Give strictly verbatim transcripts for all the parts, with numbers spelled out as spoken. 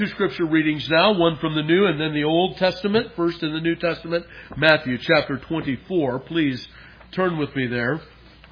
Two scripture readings now, one from the New and then the Old Testament. First in the New Testament, Matthew chapter twenty-four. Please turn with me there.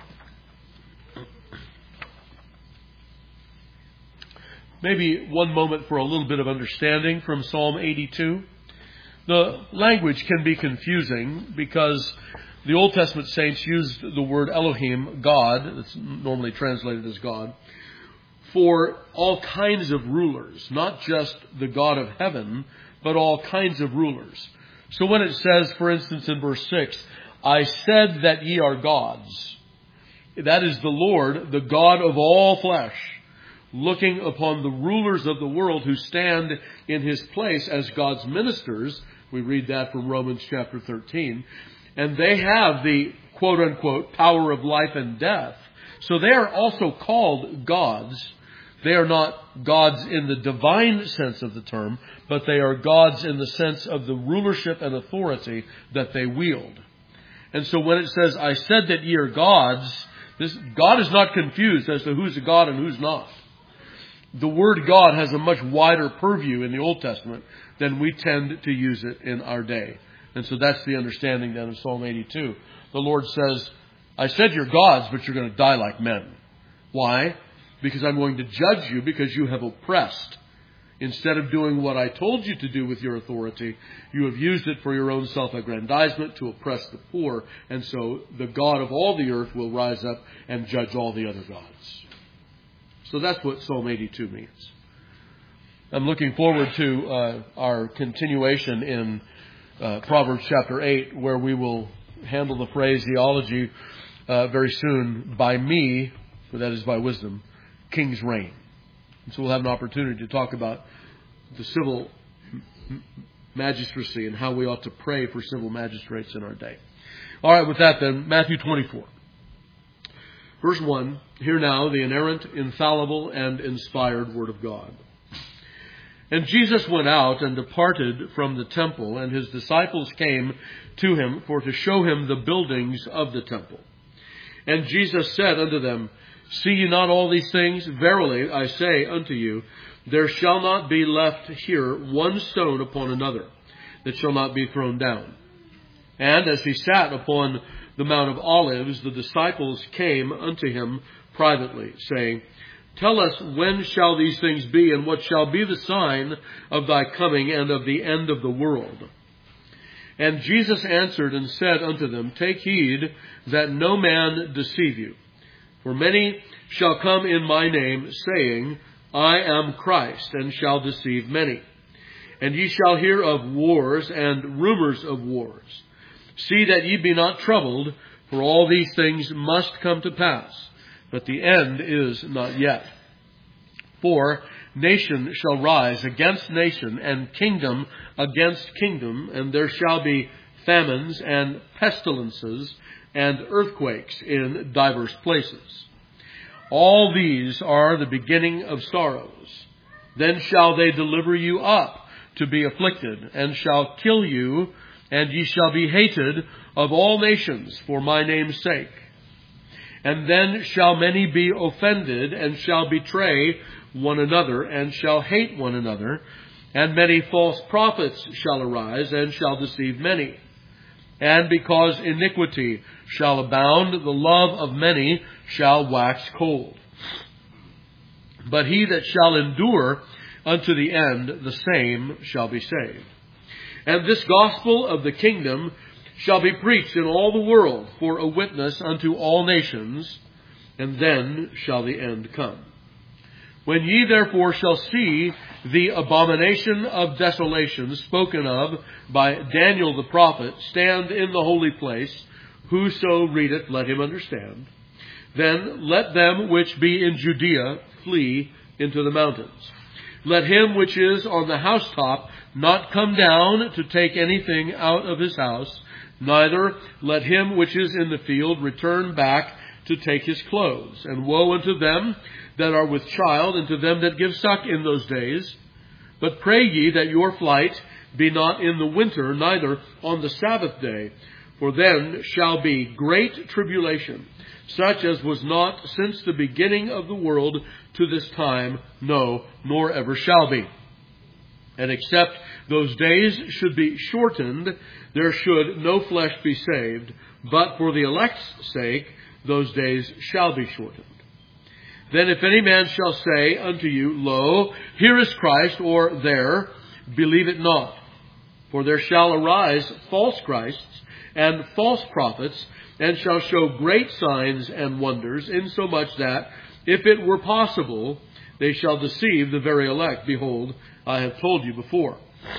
Maybe one moment for a little bit of understanding from Psalm eighty-two. The language can be confusing because the Old Testament saints used the word Elohim, God, that's normally translated as God, for all kinds of rulers, not just the God of heaven, but all kinds of rulers. So when it says, for instance, in verse six, I said that ye are gods, that is the Lord, the God of all flesh, looking upon the rulers of the world who stand in his place as God's ministers. We read that from Romans chapter thirteen. And they have the quote-unquote power of life and death. So they are also called gods. They are not gods in the divine sense of the term, but they are gods in the sense of the rulership and authority that they wield. And so when it says, I said that ye are gods, this, God is not confused as to who's a god and who's not. The word God has a much wider purview in the Old Testament than we tend to use it in our day. And so that's the understanding then of Psalm eighty-two. The Lord says, I said you're gods, but you're going to die like men. Why? Because I'm going to judge you because you have oppressed. Instead of doing what I told you to do with your authority, you have used it for your own self-aggrandizement to oppress the poor. And so the God of all the earth will rise up and judge all the other gods. So that's what Psalm eighty-two means. I'm looking forward to uh, our continuation in uh, Proverbs chapter eight, where we will handle the phraseology uh, very soon, by me, for that is by wisdom, kings reign. And so we'll have an opportunity to talk about the civil magistracy and how we ought to pray for civil magistrates in our day. All right, with that then, Matthew twenty-four. Verse one, hear now the inerrant, infallible, and inspired word of God. And Jesus went out and departed from the temple, and his disciples came to him for to show him the buildings of the temple. And Jesus said unto them, See ye not all these things? Verily I say unto you, there shall not be left here one stone upon another that shall not be thrown down. And as he sat upon the Mount of Olives, the disciples came unto him privately, saying, Tell us, when shall these things be, and what shall be the sign of thy coming and of the end of the world? And Jesus answered and said unto them, Take heed that no man deceive you. For many shall come in my name, saying, I am Christ, and shall deceive many. And ye shall hear of wars and rumors of wars. See that ye be not troubled, for all these things must come to pass, but the end is not yet. For nation shall rise against nation, and kingdom against kingdom, and there shall be famines and pestilences and earthquakes in divers places. All these are the beginning of sorrows. Then shall they deliver you up to be afflicted, and shall kill you, and ye shall be hated of all nations for my name's sake. And then shall many be offended, and shall betray one another, and shall hate one another. And many false prophets shall arise, and shall deceive many. And because iniquity shall abound, the love of many shall wax cold. But he that shall endure unto the end, the same shall be saved. And this gospel of the kingdom shall be preached in all the world for a witness unto all nations, and then shall the end come. When ye therefore shall see the abomination of desolation spoken of by Daniel the prophet stand in the holy place, whoso readeth, let him understand. Then let them which be in Judea flee into the mountains. Let him which is on the housetop not come down to take anything out of his house, neither let him which is in the field return back to take his clothes. And woe unto them that are with child, and to them that give suck in those days. But pray ye that your flight be not in the winter, neither on the Sabbath day. For then shall be great tribulation, such as was not since the beginning of the world to this time, no, nor ever shall be. And except those days should be shortened, there should no flesh be saved, but for the elect's sake, those days shall be shortened. Then if any man shall say unto you, Lo, here is Christ, or there, believe it not. For there shall arise false Christs and false prophets, and shall show great signs and wonders, insomuch that, if it were possible, they shall deceive the very elect. Behold, I have told you before.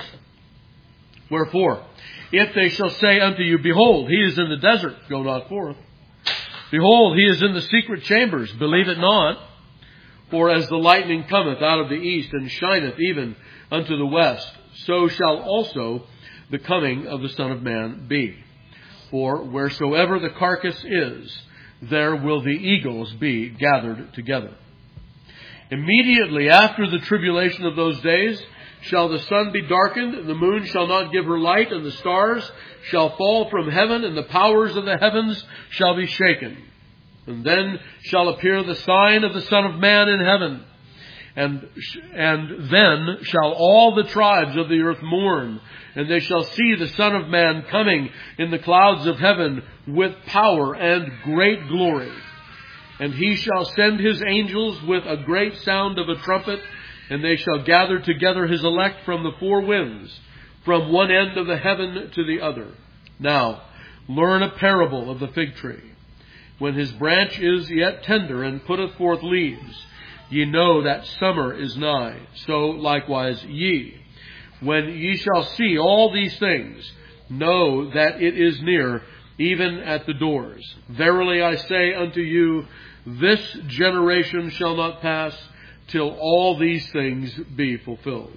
Wherefore, if they shall say unto you, Behold, he is in the desert, go not forth. Behold, he is in the secret chambers, believe it not. For as the lightning cometh out of the east, and shineth even unto the west, so shall also the coming of the Son of Man be. For wheresoever the carcass is, there will the eagles be gathered together. Immediately after the tribulation of those days shall the sun be darkened, and the moon shall not give her light, and the stars shall fall from heaven, and the powers of the heavens shall be shaken. And then shall appear the sign of the Son of Man in heaven. And, and then shall all the tribes of the earth mourn, and they shall see the Son of Man coming in the clouds of heaven with power and great glory. And he shall send his angels with a great sound of a trumpet, and they shall gather together his elect from the four winds, from one end of the heaven to the other. Now, learn a parable of the fig tree. When his branch is yet tender and putteth forth leaves, ye know that summer is nigh. So likewise ye. When ye shall see all these things, know that it is near, even at the doors. Verily I say unto you, this generation shall not pass till all these things be fulfilled.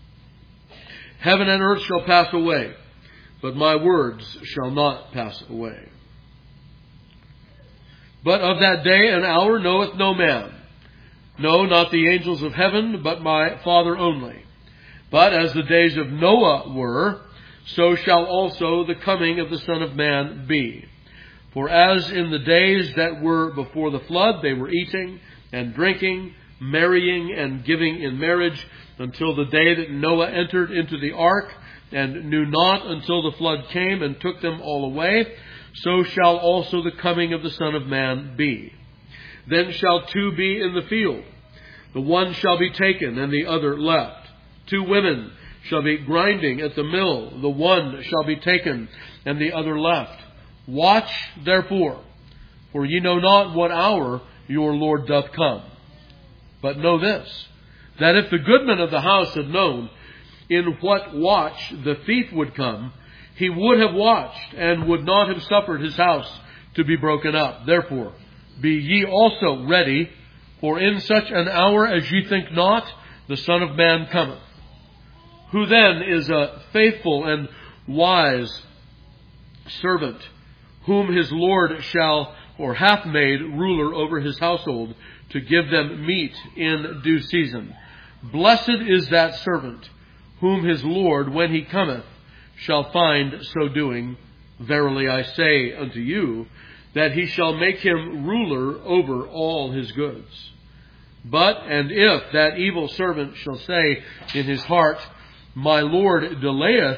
Heaven and earth shall pass away, but my words shall not pass away. But of that day and hour knoweth no man, no, not the angels of heaven, but my Father only. But as the days of Noah were, so shall also the coming of the Son of Man be. For as in the days that were before the flood, they were eating and drinking, marrying and giving in marriage, until the day that Noah entered into the ark, and knew not until the flood came and took them all away, so shall also the coming of the Son of Man be. Then shall two be in the field. The one shall be taken, and the other left. Two women shall be grinding at the mill. The one shall be taken, and the other left. Watch therefore, for ye know not what hour your Lord doth come. But know this, that if the goodman of the house had known in what watch the thief would come, he would have watched, and would not have suffered his house to be broken up. Therefore, be ye also ready, for in such an hour as ye think not, the Son of Man cometh. Who then is a faithful and wise servant, whom his Lord shall or hath made ruler over his household, to give them meat in due season? Blessed is that servant, whom his Lord, when he cometh, shall find so doing. Verily I say unto you, that he shall make him ruler over all his goods. But, and if that evil servant shall say in his heart, My Lord delayeth,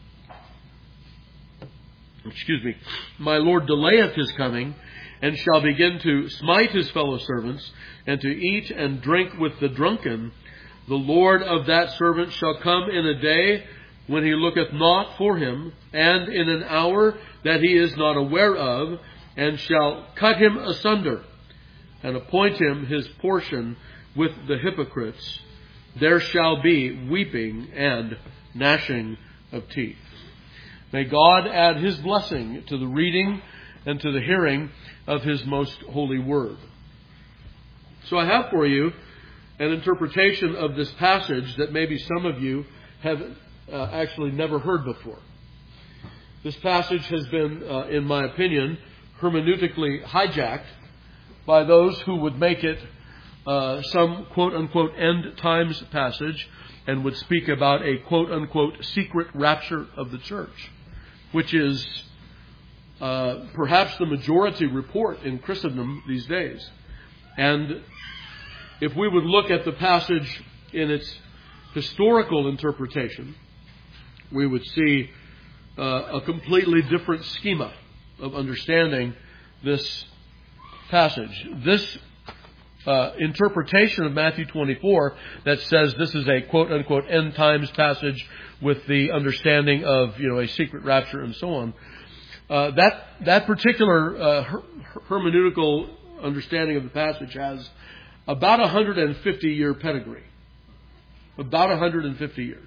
excuse me, my Lord delayeth his coming, and shall begin to smite his fellow servants, and to eat and drink with the drunken, the Lord of that servant shall come in a day when he looketh not for him, and in an hour that he is not aware of, and shall cut him asunder, and appoint him his portion with the hypocrites. There shall be weeping and gnashing of teeth. May God add his blessing to the reading and to the hearing of his most holy word. So I have for you an interpretation of this passage that maybe some of you have uh, actually never heard before. This passage has been, uh, in my opinion, hermeneutically hijacked by those who would make it uh, some quote-unquote end times passage and would speak about a quote-unquote secret rapture of the church, which is uh, perhaps the majority report in Christendom these days. And if we would look at the passage in its historical interpretation, we would see uh, a completely different schema of understanding this passage. This uh, interpretation of Matthew twenty-four that says this is a quote-unquote end times passage with the understanding of, you know, a secret rapture and so on, uh, that that particular uh, her- hermeneutical understanding of the passage has about a one hundred fifty year pedigree. About one hundred fifty years.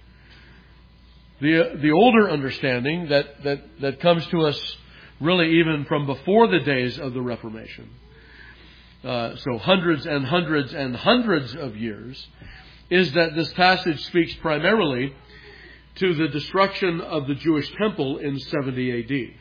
The the older understanding that, that, that comes to us really even from before the days of the Reformation, uh, so hundreds and hundreds and hundreds of years, is that this passage speaks primarily to the destruction of the Jewish temple in seventy A D.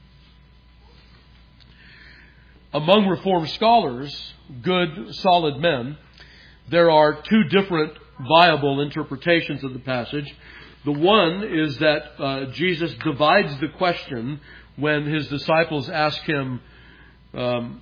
Among Reformed scholars, good, solid men, there are two different viable interpretations of the passage. The one is that uh, Jesus divides the question when his disciples ask him, um,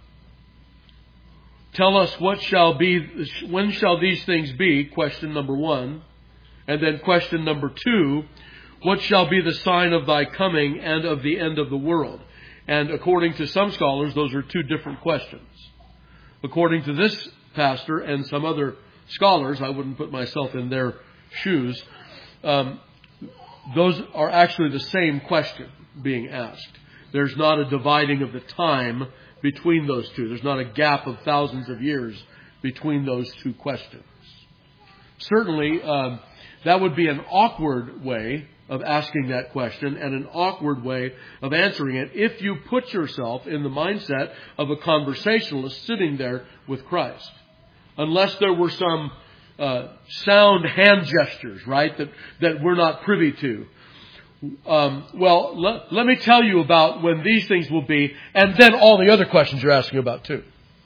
tell us what shall be, when shall these things be? Question number one. And then question number two, what shall be the sign of thy coming and of the end of the world? And according to some scholars, those are two different questions. According to this pastor and some other scholars, I wouldn't put myself in their shoes, um, those are actually the same question being asked. There's not a dividing of the time between those two. There's not a gap of thousands of years between those two questions. Certainly, um, that would be an awkward way of asking that question and an awkward way of answering it if you put yourself in the mindset of a conversationalist sitting there with Christ. Unless there were some uh, sound hand gestures, right, that, that we're not privy to. Um, well, let, let me tell you about when these things will be, and then all the other questions you're asking about too.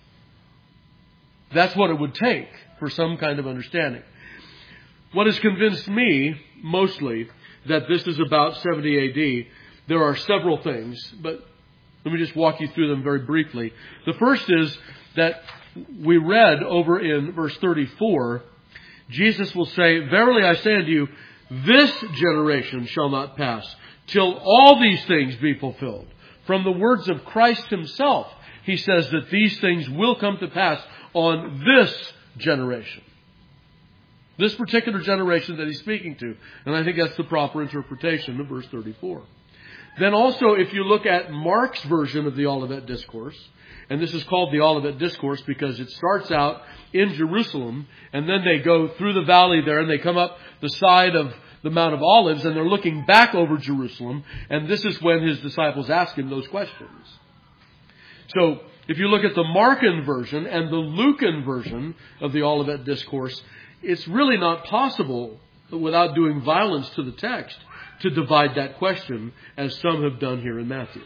That's what it would take for some kind of understanding. What has convinced me, mostly, that this is about seventy A D, there are several things, but let me just walk you through them very briefly. The first is that we read over in verse thirty-four, Jesus will say, verily I say unto you, this generation shall not pass till all these things be fulfilled. From the words of Christ himself, he says that these things will come to pass on this generation. This particular generation that he's speaking to. And I think that's the proper interpretation of verse thirty-four. Then also, if you look at Mark's version of the Olivet Discourse, and this is called the Olivet Discourse because it starts out in Jerusalem, and then they go through the valley there, and they come up the side of the Mount of Olives, and they're looking back over Jerusalem, and this is when his disciples ask him those questions. So, if you look at the Markan version and the Lucan version of the Olivet Discourse, it's really not possible, without doing violence to the text, to divide that question, as some have done here in Matthew.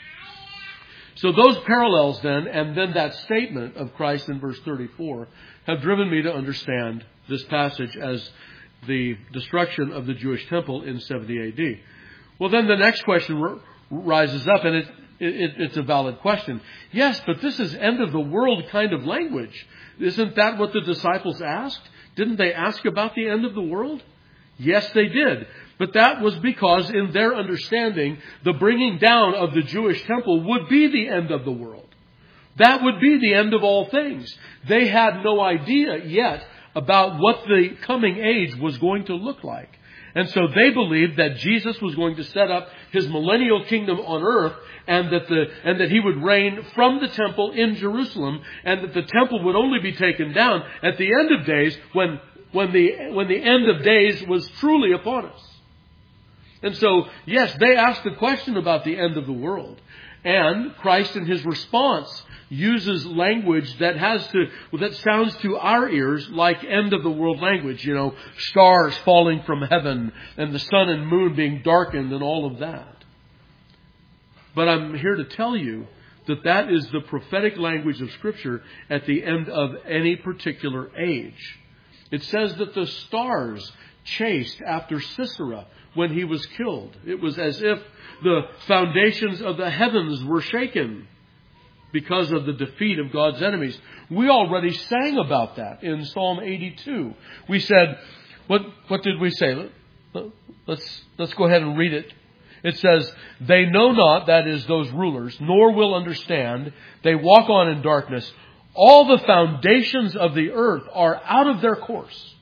So those parallels then, and then that statement of Christ in verse thirty-four, have driven me to understand this passage as the destruction of the Jewish temple in seventy A D. Well, then the next question r- rises up, and it, it, it's a valid question. Yes, but this is end of the world kind of language. Isn't that what the disciples asked? Didn't they ask about the end of the world? Yes, they did. But that was because in their understanding, the bringing down of the Jewish temple would be the end of the world. That would be the end of all things. They had no idea yet about what the coming age was going to look like. And so they believed that Jesus was going to set up his millennial kingdom on earth, and that the and that he would reign from the temple in Jerusalem, and that the temple would only be taken down at the end of days when when the when the end of days was truly upon us. And so, yes, they asked the question about the end of the world. And Christ in his response uses language that has to, that sounds to our ears like end of the world language. You know, stars falling from heaven and the sun and moon being darkened and all of that. But I'm here to tell you that that is the prophetic language of Scripture at the end of any particular age. It says that the stars chased after Sisera when he was killed. It was as if the foundations of the heavens were shaken because of the defeat of God's enemies. We already sang about that in Psalm eighty-two. We said, What what did we say? Let's let's go ahead and read it. It says, they know not, that is, those rulers, nor will understand. They walk on in darkness. All the foundations of the earth are out of their course.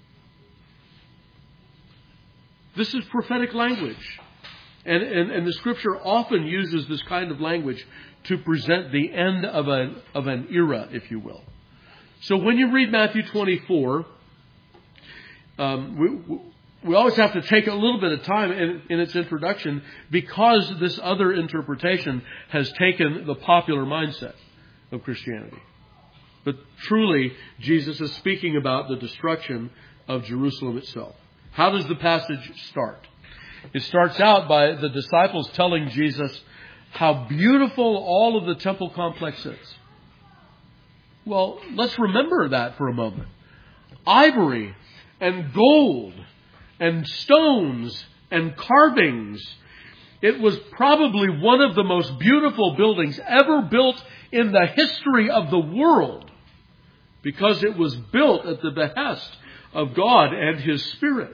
This is prophetic language. And, and, and the Scripture often uses this kind of language to present the end of, a, of an era, if you will. So when you read Matthew twenty-four, um, we, we always have to take a little bit of time in, in its introduction, because this other interpretation has taken the popular mindset of Christianity. But truly, Jesus is speaking about the destruction of Jerusalem itself. How does the passage start? It starts out by the disciples telling Jesus how beautiful all of the temple complex is. Well, let's remember that for a moment. Ivory and gold and stones and carvings. It was probably one of the most beautiful buildings ever built in the history of the world, because it was built at the behest of God and His Spirit.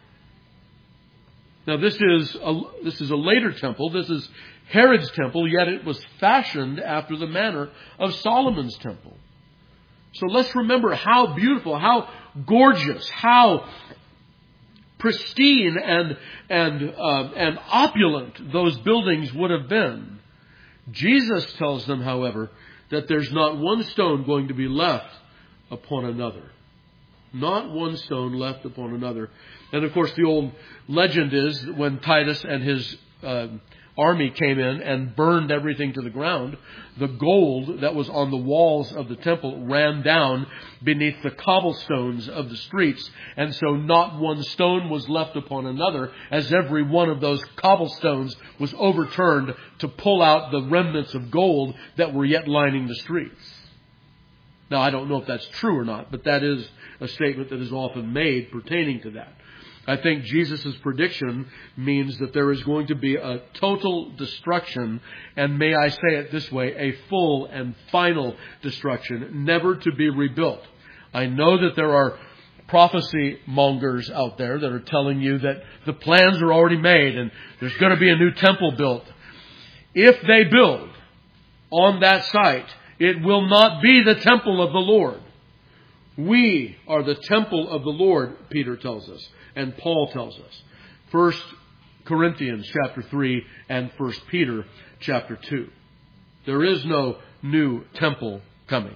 Now this is a, this is a later temple. This is Herod's temple, yet it was fashioned after the manner of Solomon's temple. So let's remember how beautiful, how gorgeous, how pristine and and uh, and opulent those buildings would have been. Jesus tells them, however, that there's not one stone going to be left upon another. Not one stone left upon another. And of course, the old legend is that when Titus and his uh, army came in and burned everything to the ground, the gold that was on the walls of the temple ran down beneath the cobblestones of the streets. And so not one stone was left upon another, as every one of those cobblestones was overturned to pull out the remnants of gold that were yet lining the streets. Now, I don't know if that's true or not, but that is a statement that is often made pertaining to that. I think Jesus' prediction means that there is going to be a total destruction, and may I say it this way, a full and final destruction, never to be rebuilt. I know that there are prophecy mongers out there that are telling you that the plans are already made and there's going to be a new temple built. If they build on that site, it will not be the temple of the Lord. We are the temple of the Lord, Peter tells us, and Paul tells us. First Corinthians chapter three and First Peter chapter two. There is no new temple coming.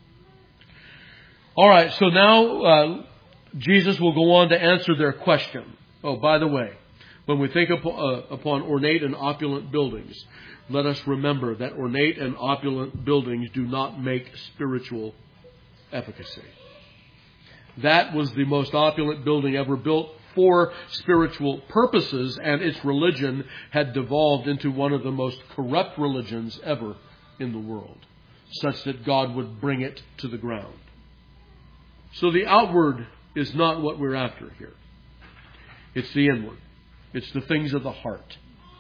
All right, so now uh, Jesus will go on to answer their question. Oh, by the way, when we think upon, uh, upon ornate and opulent buildings, let us remember that ornate and opulent buildings do not make spiritual efficacy. That was the most opulent building ever built for spiritual purposes, and its religion had devolved into one of the most corrupt religions ever in the world, such that God would bring it to the ground. So the outward is not what we're after here. It's the inward. It's the things of the heart.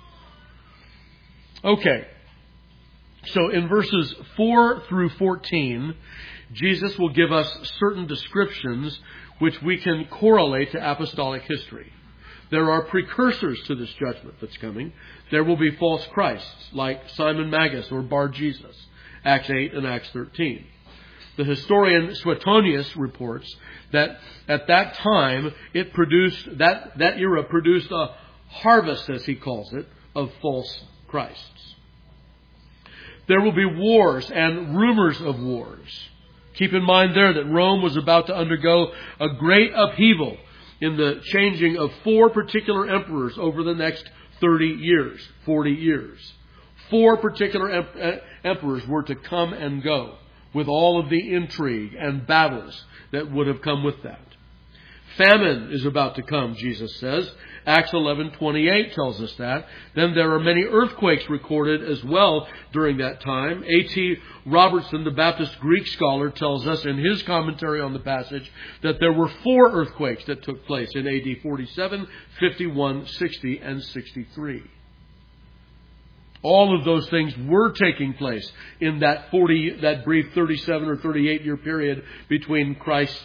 Okay. So in verses four through fourteen, Jesus will give us certain descriptions which we can correlate to apostolic history. There are precursors to this judgment that's coming. There will be false Christs like Simon Magus or Bar Jesus, Acts eight and Acts thirteen. The historian Suetonius reports that at that time it produced, that, that era produced a harvest, as he calls it, of false Christs. There will be wars and rumors of wars. Keep in mind there that Rome was about to undergo a great upheaval in the changing of four particular emperors over the next thirty years, forty years. Four particular em- emperors were to come and go with all of the intrigue and battles that would have come with that. Famine is about to come, Jesus says. Acts eleven twenty-eight tells us that. Then there are many earthquakes recorded as well during that time. A T Robertson, the Baptist Greek scholar, tells us in his commentary on the passage that there were four earthquakes that took place in A D forty-seven, fifty-one, sixty, and sixty-three. All of those things were taking place in that forty, that brief thirty-seven or thirty-eight year period between Christ's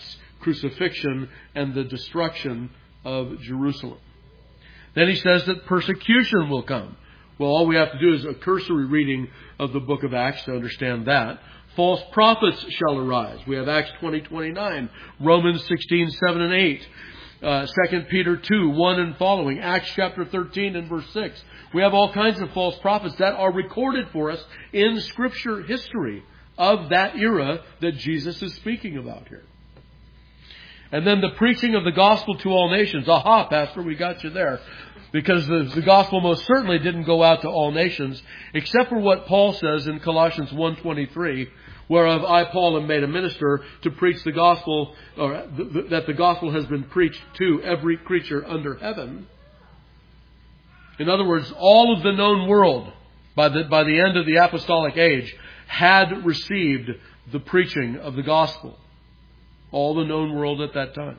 crucifixion and the destruction of Jerusalem. Then he says that persecution will come. Well, all we have to do is a cursory reading of the book of Acts to understand that. False prophets shall arise. We have Acts twenty twenty-nine, Romans sixteen, seven and eight, uh, Second Peter two, one and following, Acts chapter thirteen and verse six. We have all kinds of false prophets that are recorded for us in Scripture history of that era that Jesus is speaking about here. And then the preaching of the gospel to all nations. Aha, Pastor, we got you there. Because the, the gospel most certainly didn't go out to all nations, except for what Paul says in Colossians one twenty-three, whereof I, Paul, am made a minister to preach the gospel, or th- th- that the gospel has been preached to every creature under heaven. In other words, all of the known world, by the, by the end of the apostolic age, had received the preaching of the gospel. All the known world at that time.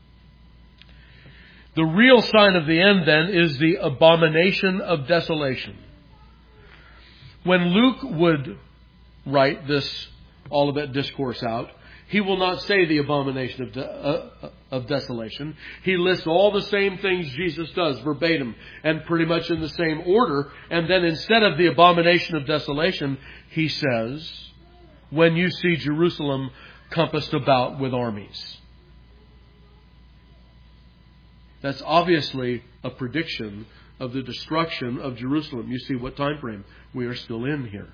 The real sign of the end, then, is the abomination of desolation. When Luke would write this Olivet Discourse out, he will not say the abomination of, de- uh, of desolation. He lists all the same things Jesus does verbatim and pretty much in the same order. And then instead of the abomination of desolation, he says, when you see Jerusalem compassed about with armies. That's obviously a prediction of the destruction of Jerusalem. You see what time frame we are still in here.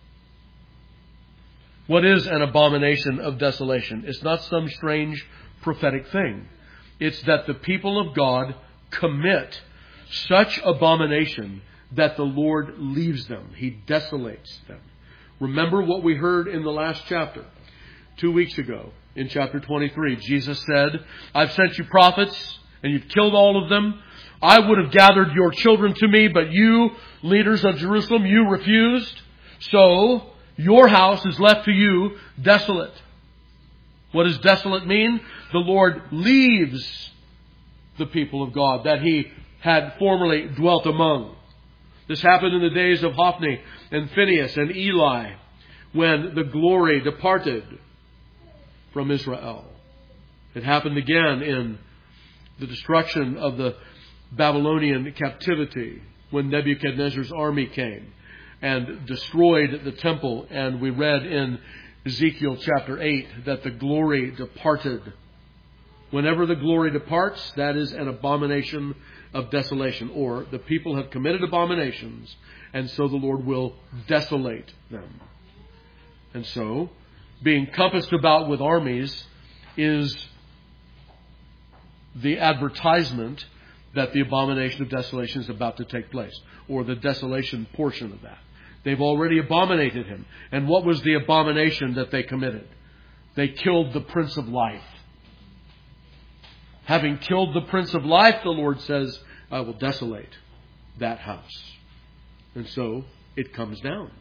What is an abomination of desolation? It's not some strange prophetic thing. It's that the people of God commit such abomination that the Lord leaves them. He desolates them. Remember what we heard in the last chapter. Two weeks ago, in chapter twenty-three, Jesus said, I've sent you prophets, and you've killed all of them. I would have gathered your children to me, but you, leaders of Jerusalem, you refused. So, your house is left to you desolate. What does desolate mean? The Lord leaves the people of God that He had formerly dwelt among. This happened in the days of Hophni and Phinehas and Eli, when the glory departed from Israel. It happened again in the destruction of the Babylonian captivity, when Nebuchadnezzar's army came and destroyed the temple. And we read in Ezekiel chapter eight that the glory departed. Whenever the glory departs, that is an abomination of desolation. Or the people have committed abominations, and so the Lord will desolate them. And so, being compassed about with armies is the advertisement that the abomination of desolation is about to take place, or the desolation portion of that. They've already abominated Him. And what was the abomination that they committed? They killed the Prince of Life. Having killed the Prince of Life, the Lord says, I will desolate that house. And so it comes down.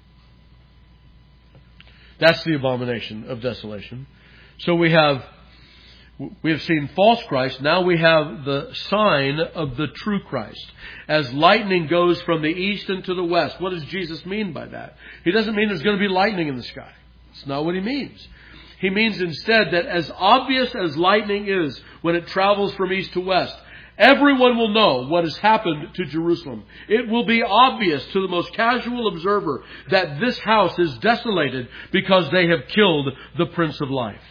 That's the abomination of desolation. So we have we have seen false Christ. Now we have the sign of the true Christ. As lightning goes from the east into the west. What does Jesus mean by that? He doesn't mean there's going to be lightning in the sky. That's not what He means. He means instead that as obvious as lightning is when it travels from east to west, everyone will know what has happened to Jerusalem. It will be obvious to the most casual observer that this house is desolated because they have killed the Prince of Life.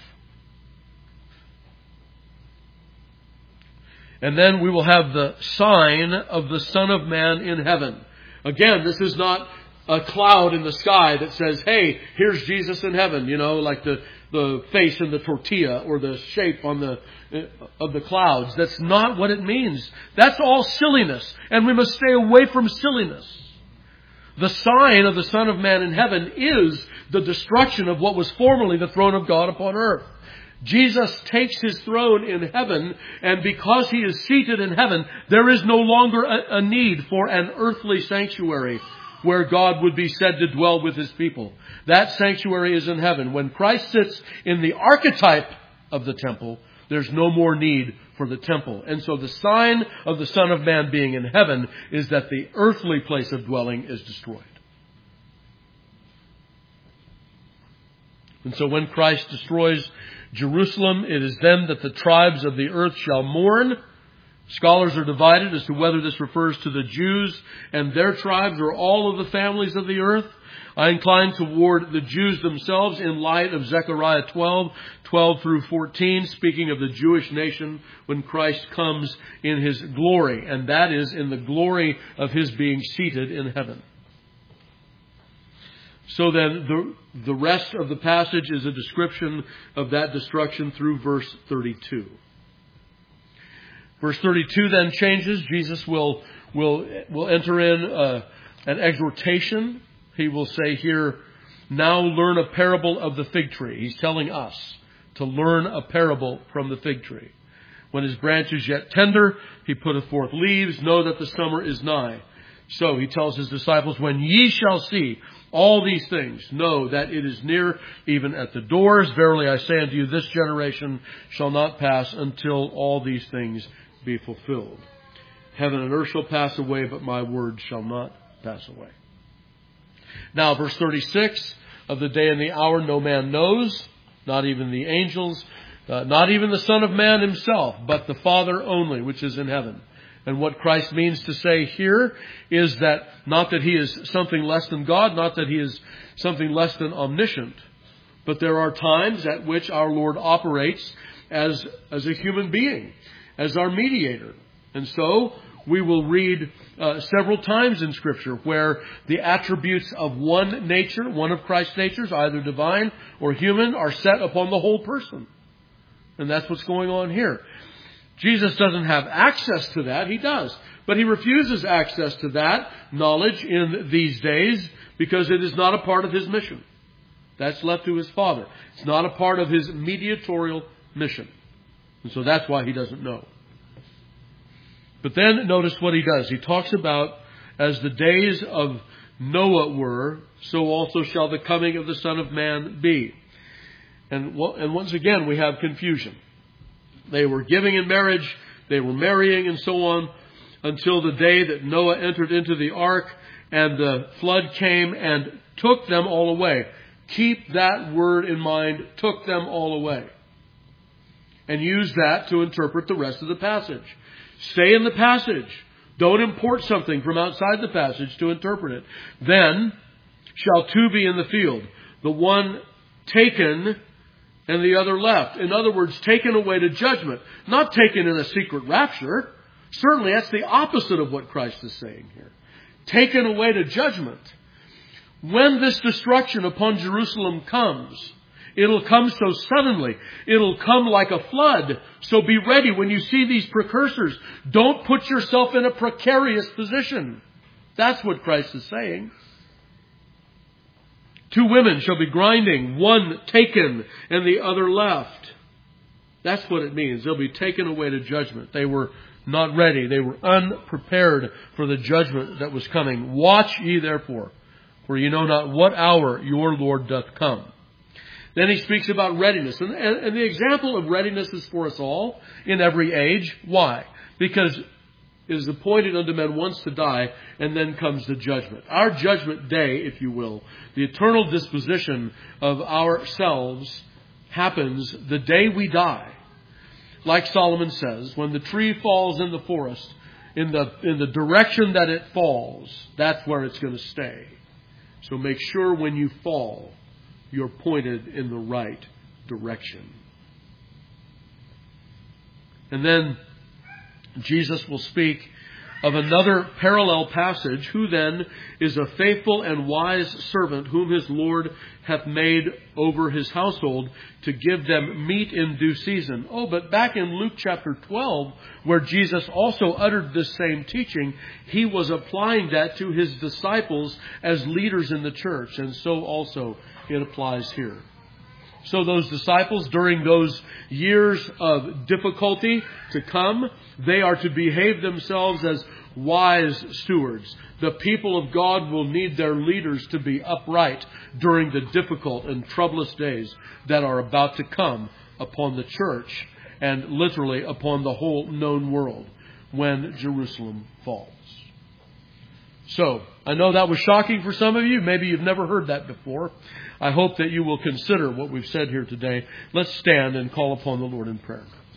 And then we will have the sign of the Son of Man in heaven. Again, this is not a cloud in the sky that says, hey, here's Jesus in heaven, you know, like the, the face in the tortilla or the shape on the of the clouds. That's not what it means. That's all silliness. And we must stay away from silliness. The sign of the Son of Man in heaven is the destruction of what was formerly the throne of God upon earth. Jesus takes His throne in heaven, and because He is seated in heaven, there is no longer a, a need for an earthly sanctuary where God would be said to dwell with His people. That sanctuary is in heaven. When Christ sits in the archetype of the temple, there's no more need for the temple. And so the sign of the Son of Man being in heaven is that the earthly place of dwelling is destroyed. And so when Christ destroys Jerusalem, it is then that the tribes of the earth shall mourn. Scholars are divided as to whether this refers to the Jews and their tribes or all of the families of the earth. I incline toward the Jews themselves in light of Zechariah twelve, twelve through fourteen, speaking of the Jewish nation when Christ comes in His glory, and that is in the glory of His being seated in heaven. So then the, the rest of the passage is a description of that destruction through verse thirty-two. Verse thirty-two then changes. Jesus will, will, will enter in uh, an exhortation. He will say here, now learn a parable of the fig tree. He's telling us to learn a parable from the fig tree. When his branch is yet tender, he putteth forth leaves. Know that the summer is nigh. So he tells his disciples, when ye shall see all these things, know that it is near, even at the doors. Verily I say unto you, this generation shall not pass until all these things be fulfilled. Heaven and earth shall pass away, but my word shall not pass away. Now, verse thirty-six, of the day and the hour no man knows, not even the angels, uh, not even the Son of Man himself, but the Father only, which is in heaven. And what Christ means to say here is that not that he is something less than God, not that he is something less than omniscient, but there are times at which our Lord operates as, as a human being, as our mediator. And so we will read uh, several times in Scripture where the attributes of one nature, one of Christ's natures, either divine or human, are set upon the whole person. And that's what's going on here. Jesus doesn't have access to that. He does. But he refuses access to that knowledge in these days because it is not a part of his mission. That's left to his Father. It's not a part of his mediatorial mission. And so that's why he doesn't know. But then notice what he does. He talks about, as the days of Noah were, so also shall the coming of the Son of Man be. And, and once again, we have confusion. They were giving in marriage, they were marrying and so on, until the day that Noah entered into the ark and the flood came and took them all away. Keep that word in mind, took them all away. And use that to interpret the rest of the passage. Stay in the passage. Don't import something from outside the passage to interpret it. Then shall two be in the field, the one taken and the other left. In other words, taken away to judgment, not taken in a secret rapture. Certainly that's the opposite of what Christ is saying here. Taken away to judgment. When this destruction upon Jerusalem comes, it'll come so suddenly. It'll come like a flood. So be ready when you see these precursors. Don't put yourself in a precarious position. That's what Christ is saying. Two women shall be grinding, one taken and the other left. That's what it means. They'll be taken away to judgment. They were not ready. They were unprepared for the judgment that was coming. Watch ye therefore, for ye know not what hour your Lord doth come. Then he speaks about readiness. And, and, and the example of readiness is for us all in every age. Why? Because it is appointed unto men once to die, and then comes the judgment. Our judgment day, if you will, the eternal disposition of ourselves happens the day we die. Like Solomon says, when the tree falls in the forest, in the, in the direction that it falls, that's where it's going to stay. So make sure when you fall, you're pointed in the right direction. And then Jesus will speak of another parallel passage. Who then is a faithful and wise servant whom his Lord hath made over his household to give them meat in due season? Oh, but back in Luke chapter twelve, where Jesus also uttered this same teaching, he was applying that to his disciples as leaders in the church. And so also it applies here. So those disciples, during those years of difficulty to come, they are to behave themselves as wise stewards. The people of God will need their leaders to be upright during the difficult and troublous days that are about to come upon the church and literally upon the whole known world when Jerusalem falls. So, I know that was shocking for some of you. Maybe you've never heard that before. I hope that you will consider what we've said here today. Let's stand and call upon the Lord in prayer.